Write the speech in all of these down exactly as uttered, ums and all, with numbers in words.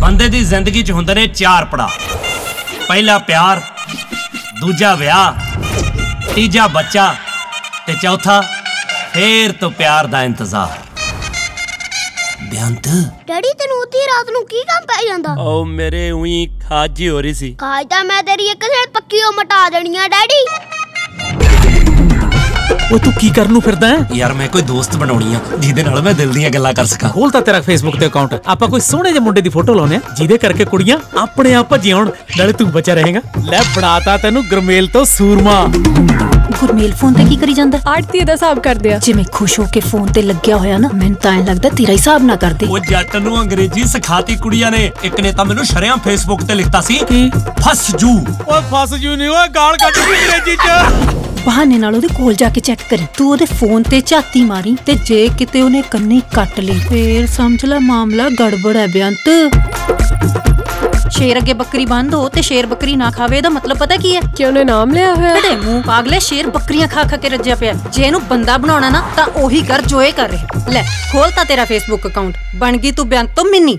ਬੰਦੇ ਦੀ ਜ਼ਿੰਦਗੀ 'ਚ ਹੁੰਦੇ ਨੇ ਚਾਰ ਪੜਾਅ। ਪਹਿਲਾ ਪਿਆਰ, ਦੂਜਾ ਵਿਆਹ, ਤੀਜਾ ਬੱਚਾ ਤੇ ਚੌਥਾ ਫੇਰ ਤੋਂ ਪਿਆਰ ਦਾ ਇੰਤਜ਼ਾਰ। ਬੇਅੰਤ ਡੈਡੀ ਤੈਨੂੰ ਅੱਧੀ ਰਾਤ ਨੂੰ ਕੀ ਕੰਮ ਪੈ ਜਾਂਦਾ? ਓ ਮੇਰੇ ਉਹੀ ਖਾਜੀ ਹੋ ਰਹੀ ਸੀ। ਖਾਜ ਤਾਂ ਮੈਂ ਤੇਰੀ ਇੱਕ ਸਾਈਡ ਪੱਕੀ ਉਹ ਮਟਾ ਦੇਣੀ ਆ ਡੈਡੀ। ਓਏ ਤੂੰ ਕੀ ਕਰਨ ਨੂੰ ਫਿਰਦਾ ਹੈ ਯਾਰ? ਮੈਂ ਕੋਈ ਦੋਸਤ ਬਣਾਉਣੀ ਆ ਜਿਹਦੇ ਨਾਲ ਮੈਂ ਦਿਲ ਦੀਆਂ ਗੱਲਾਂ ਕਰ ਸਕਾਂ। ਖੋਲ ਤਾਂ ਤੇਰਾ ਫੇਸਬੁੱਕ ਤੇ ਅਕਾਊਂਟ। ਆਪਾਂ ਕੋਈ ਸੋਹਣੇ ਜਿਹੇ ਮੁੰਡੇ ਦੀ ਫੋਟੋ ਲਾਉਨੇ ਆ ਜਿਹਦੇ ਕਰਕੇ ਕੁੜੀਆਂ ਆਪਣੇ ਆਪ ਭੱਜੀਆਂ ਆਉਣ, ਨਾਲੇ ਤੂੰ ਬਚਿਆ ਰਹੇਗਾ। ਲੈ ਬਣਾਤਾ ਤੈਨੂੰ ਗੁਰਮੇਲ ਤੋਂ ਸੂਰਮਾ। ਗੁਰਮੇਲ ਫੋਨ ਤੇ ਕੀ ਕਰੀ ਜਾਂਦਾ? ਆੜਤੀ ਦਾ ਹਿਸਾਬ ਕਰਦੇ ਆ। ਜਿਵੇਂ ਖੁਸ਼ ਹੋ ਕੇ ਫੋਨ ਤੇ ਲੱਗਿਆ ਹੋਇਆ ਨਾ, ਮੈਨੂੰ ਤਾਂ ਐਂ ਲੱਗਦਾ ਤੇਰਾ ਹਿਸਾਬ ਨਾ ਕਰਦੇ। ਉਹ ਜੱਟ ਨੂੰ ਅੰਗਰੇਜ਼ੀ ਸਿਖਾਤੀ ਕੁੜੀਆਂ ਨੇ। ਇੱਕ ਨੇ ਤਾਂ ਮੈਨੂੰ ਸ਼ਰਿਆਂ ਫੇਸਬੁੱਕ ਤੇ ਲਿਖਤਾ ਸੀ ਕੀ ਫਸ ਜੂ। ਓਏ ਫਸ ਜੂ ਨਹੀਂ, ਓਏ ਗਾਲ ਕੱਢ ਦੀ ਅੰਗਰੇਜ਼ੀ ਚ। ਬਹਾਨੇ ਨਾਲ ਉਹਦੇ ਕੋਲ ਜਾ ਕੇ ਚੈੱਕ ਕਰੀ। ਤੂੰ ਉਹਦੇ ਫੋਨ ਤੇ ਝਾਤੀ ਮਾਰੀ ਤੇ ਜੇ ਕਿਤੇ ਉਹਨੇ ਕੰਨੀ ਕੱਟ ਲਈ ਫੇਰ ਸਮਝ ਲੈ ਮਾਮਲਾ ਗੜਬੜ ਹੈ ਬੇਅੰਤ। ਸ਼ੇਰ ਅੱਗੇ ਬੱਕਰੀ ਬੰਦ ਹੋ ਤੇ ਸ਼ੇਰ ਬੱਕਰੀ ਨਾ ਖਾਵੇ, ਇਹਦਾ ਮਤਲਬ ਪਤਾ ਕੀ ਹੈ? ਕਿ ਉਹਨੇ ਨਾਮ ਲਿਆ ਹੋਇਆ। ਬੜੇ ਮੂੰਹ ਪਾਗਲੇ, ਸ਼ੇਰ ਬੱਕਰੀਆਂ ਖਾ ਖਾ ਕੇ ਰੱਜਿਆ ਪਿਆ। ਜੇ ਇਹਨੂੰ ਬੰਦਾ ਬਣਾਉਣਾ ਨਾ ਤਾਂ ਉਹੀ ਕਰ ਜੋ ਇਹ ਕਰ ਰਿਹਾ। ਲੈ ਖੋਲ ਤਾਂ ਤੇਰਾ ਫੇਸਬੁੱਕ ਅਕਾਊਂਟ, ਬਣ ਗਈ ਤੂੰ ਬੇਅੰਤ ਤੋਂ ਮਿੰਨੀ।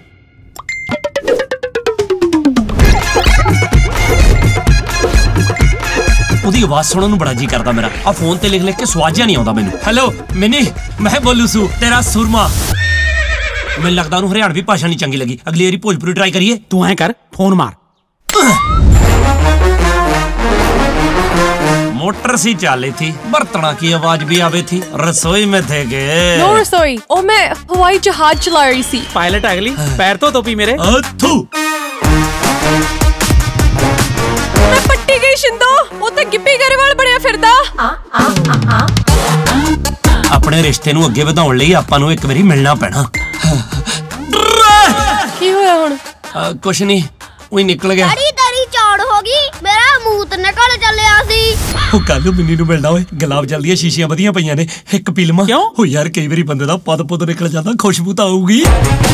ਉਹਦੀ ਆਵਾਜ਼ ਸੁਣਨ ਨੂੰ ਬੜਾ ਜੀ ਕਰਦਾ ਮੇਰਾ। ਆ ਫੋਨ ਤੇ ਲਿਖ ਲਿਖ ਕੇ ਸਵਾਦ ਜਿਹਾ ਨਹੀਂ ਆਉਂਦਾ ਮੈਨੂੰ। ਹੈਲੋ ਮਿੰਨੀ, ਮੈਂ ਬੋਲੂ ਸੂ ਤੇਰਾ ਸੂਰਮਾ। ਮੈਨੂੰ ਲੱਗਦਾ ਉਹਨੂੰ ਹਰਿਆਣਵੀ ਭਾਸ਼ਾ ਨਹੀਂ ਚੰਗੀ ਲੱਗੀ। ਅਗਲੀ ਵਾਰੀ ਭੋਜਪੁਰੀ ਟਰਾਈ ਕਰੀਏ। ਤੂੰ ਐਂ ਕਰ, ਫੋਨ ਮਾਰ। मोटर सी चाली थी, बर्तना की आवाज भी आवे थी। रसोई में थे गए। नो रसोई, ओ मैं हवाई जहाज चला रही सी। पायलट अगली पैर तो टोपी मेरे। अथू मैं पट्टी गई शिंदो, उत्ते गिप्पी गरेवाल ਬਣਿਆ ਫਿਰਦਾ। ਆਪਣੇ ਰਿਸ਼ਤੇ ਨੂੰ ਅੱਗੇ ਵਧਾਉਣ ਲਈ ਆਪਾਂ ਨੂੰ ਇੱਕ ਵਾਰੀ ਮਿਲਣਾ ਪੈਣਾ। ਕੀ ਹੋਇਆ ਹੁਣ? ਕੁਛ ਨਹੀਂ, ਉਹੀ ਨਿਕਲ ਗਿਆ। ਡੈਡੀ ਤੇਰੀ ਚੌੜ ਹੋ ਗਈ, ਮੇਰਾ ਮੂੰਹ ਤੇ ਨਿਕਲ ਚੱਲਿਆ ਸੀ। ਉਹ ਕੱਲ ਨੂੰ ਮਿੰਨੀ ਨੂੰ ਮਿਲਣਾ ਓਏ। ਗੁਲਾਬ ਜਲ ਦੀਆਂ ਸ਼ੀਸ਼ੀਆਂ ਵਧੀਆਂ ਪਈਆਂ ਨੇ, ਇੱਕ ਪੀ ਲਵਾਂ? ਕਿਉਂ? ਹੋ ਯਾਰ ਕਈ ਵਾਰੀ ਬੰਦੇ ਦਾ ਪਦ ਪੁੱਦ ਨਿਕਲ ਜਾਂਦਾ, ਖੁਸ਼ਬੂ ਤਾਂ ਆਊਗੀ।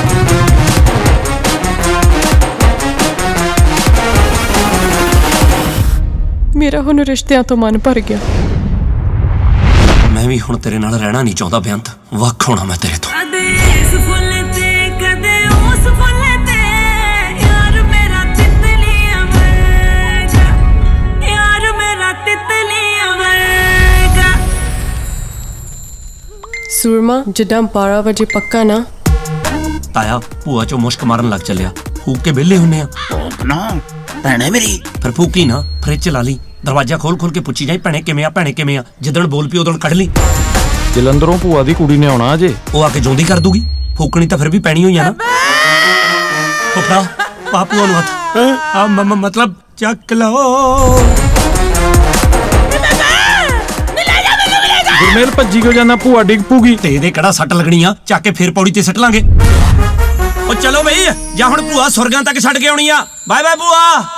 ਮੇਰਾ ਹੁਣ ਰਿਸ਼ਤਿਆਂ ਤੋਂ ਮਨ ਭਰ ਗਿਆ। ਮੈਂ ਵੀ ਹੁਣ ਤੇਰੇ ਨਾਲ ਰਹਿਣਾ ਨਹੀਂ ਚਾਹੁੰਦਾ ਬੇਅੰਤ। ਵੱਖ ਹੋਣਾ ਮੈਂ ਤੇਰੇ ਤੋਂ। ਸੂਰਮਾ ਜਿੱਦਾਂ ਬਾਰਾਂ ਵਜੇ ਪੱਕਾ ਨਾ। ਤਾਇਆ ਭੂਆ ਚੋਂ ਮੁਸ਼ਕ ਮਾਰਨ ਲੱਗ ਚੱਲਿਆ। ਫੂਕ ਕੇ ਵਿਹਲੇ ਹੁੰਨੇ ਆ ਨਾ ਭੈਣੇ ਮੇਰੀ। ਫਿਰ ਫੂਕੀ ਨਾ, ਫਰਿੱਜ ਚਲਾ ਲਈ, ਦਰਵਾਜ਼ਾ ਖੋਲ ਖੋਲ ਕੇ ਪੁੱਛੀ ਜਾਈ ਭੈਣੇ ਕਿਵੇਂ ਆ, ਭੈਣੇ ਕਿਵੇਂ ਆ। ਜਿੱਦਣ ਬੋਲ ਪਈ ਉਦੋਂ ਕੱਢ ਲਈ। ਜਲੰਧਰੋਂ ਭੂਆ ਦੀ ਕੁੜੀ ਨੇ ਆਉਣਾ ਅਜੇ। ਉਹ ਆ ਕੇ ਜੋਂਦੀ ਕਰ ਦੂਗੀ। ਫੂਕਣੀ ਤਾਂ ਫਿਰ ਵੀ ਪੈਣੀ ਹੋਈ ਆ ਨਾ। ਫੁੱਫੜਾ ਪਾ ਭੂਆ ਨੂੰ ਹੱਥ। ਆ ਮਤਲਬ ਚੱਕ ਲਓ। ਗੁਰਮੇਲ ਭੱਜੀ ਕਿਉਂ ਜਾਂਦਾ? ਭੂਆ ਡਿੱਗ ਪੂਗੀ। ਤੇ ਇਹਦੇ ਕਿਹੜਾ ਸੱਟ ਲੱਗਣੀ ਆ? ਚੱਕ ਕੇ ਫੇਰ ਪੌੜੀ ਤੇ ਸੱਟ ਲਾਂਗੇ। ਉਹ ਚਲੋ ਬਈ, ਜਾਂ ਹੁਣ ਭੂਆ ਸੁਰਗਾਂ ਤੱਕ ਛੱਡ ਕੇ ਆਉਣੀ ਆ। ਬਾਏ ਬਾਏ ਭੂਆ।